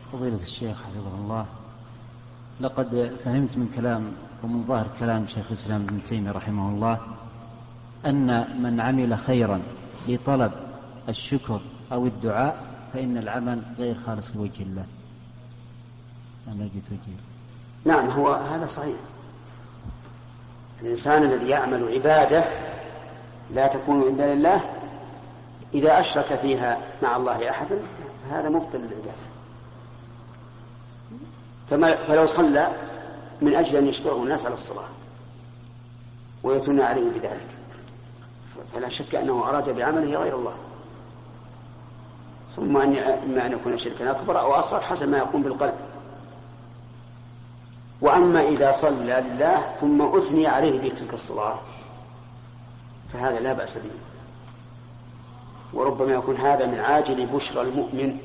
فضيلة الشيخ حفظه الله، لقد فهمت من كلام ومن ظاهر كلام شيخ الإسلام ابن تيمية رحمه الله أن من عمل خيرا لطلب الشكر أو الدعاء فإن العمل غير خالص لوجه الله. أنا لقيت وجهي. نعم، هو هذا صحيح. الإنسان الذي يعمل عبادة لا تكون إلا لله إذا أشرك فيها مع الله أحدا هذا مبطل للعبادة. فلو صلى من أجل أن يشكره الناس على الصلاة ويثنى عليه بذلك فلا شك أنه أراد بعمله غير الله، ثم إما أن يكون شركا أكبر أو أصغر حسب ما يقوم بالقلب. وأما إذا صلى لله ثم أثني عليه بتلك الصلاة فهذا لا بأس به، وربما يكون هذا من عاجل بشرى المؤمن.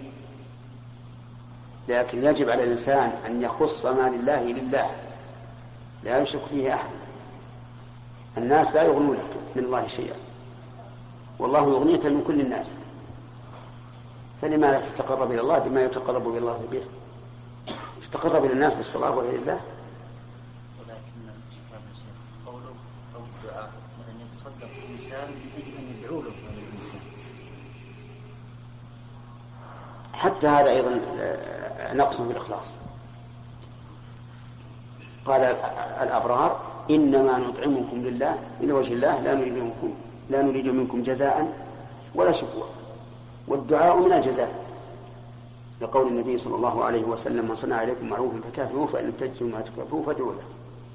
لكن يجب على الإنسان أن يخص ما لله لله لا يشرك فيه أحد. الناس لا يغنونك من الله شيئا، والله يغنيك من كل الناس، فلما لا تتقرب إلى الله بما يتقرب إلى الله به؟ تتقرب إلى الناس بالصلاة وغير الله. ولكن قوله أو الدعاء أن يتصدق الإنسان يجب أن يدعو له هذا الإنسان. حتى هذا أيضا نقص في الإخلاص. قال الأبرار إنما نطعمكم لله إلى وجه الله لا نريد منكم جزاء ولا شكوى، والدعاء من الجزاء، لقول النبي صلى الله عليه وسلم من صنع عليكم معروفا فكافئوه فإن لم تجدوا ما تكافئوه فادعوا له.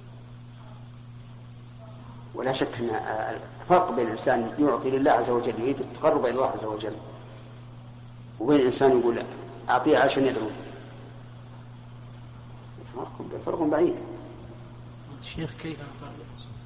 ولا شك أن الفرق بين الإنسان يعطي لله عز وجل يريد التقرب إلى الله عز وجل وبين الإنسان يقول أعطيه عشان يدعو، فرق بعيد. الشيخ